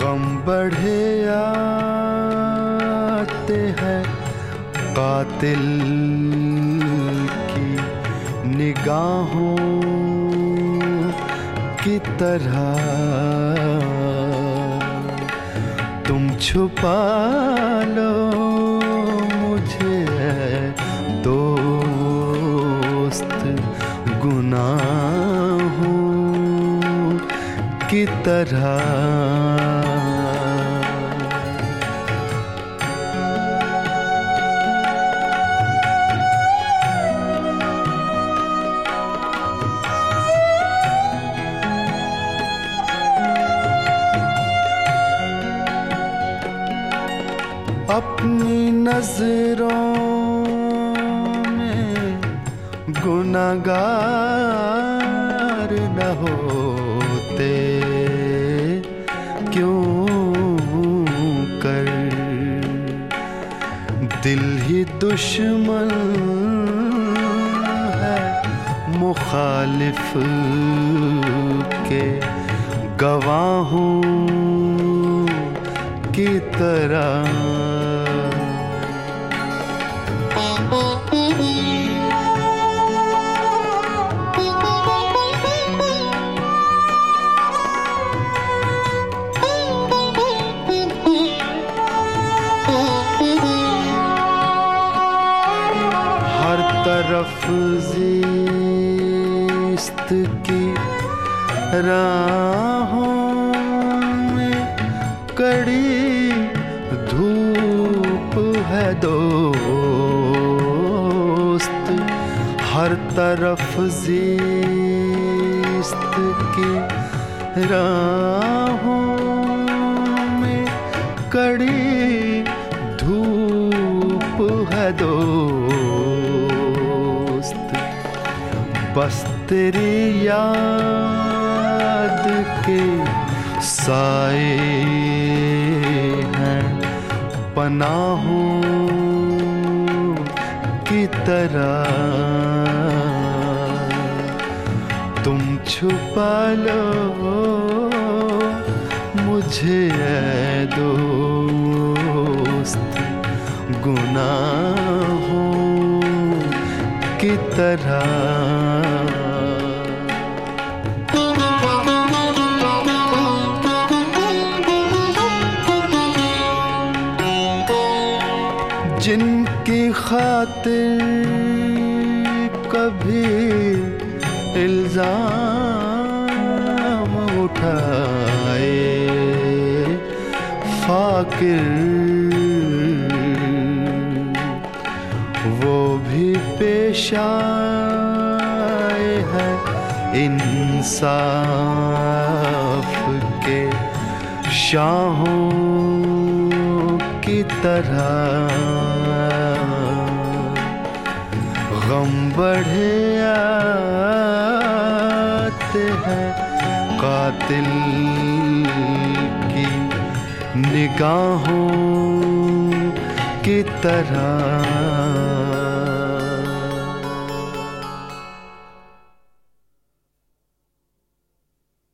गम बढ़े आते हैं कातिल की निगाहों की तरह। तुम छुपा लो मुझे दोस्त गुनाहों की तरह। अपनी नजरों में गुनाहगार न होते क्यों कर दिल ही दुश्मन है मुखालिफ के गवाहों की तरह। हर तरफ ज़िस्त की राहों में कड़ी धूप है दोस्त। हर तरफ ज़िस्त की राहों में कड़ी धूप है दोस्त। बस तेरी याद के साए हैं पनाहों की तरह। तुम छुपा लो मुझे दोस्त गुनाहों की तरह। जिनकी खातिर कभी इल्जाम उठाए फाकिर वो भी पेश आए हैं इंसाफ के शाहों की तरह। गम बढ़े आते हैं कातिल की निगाहों की तरह।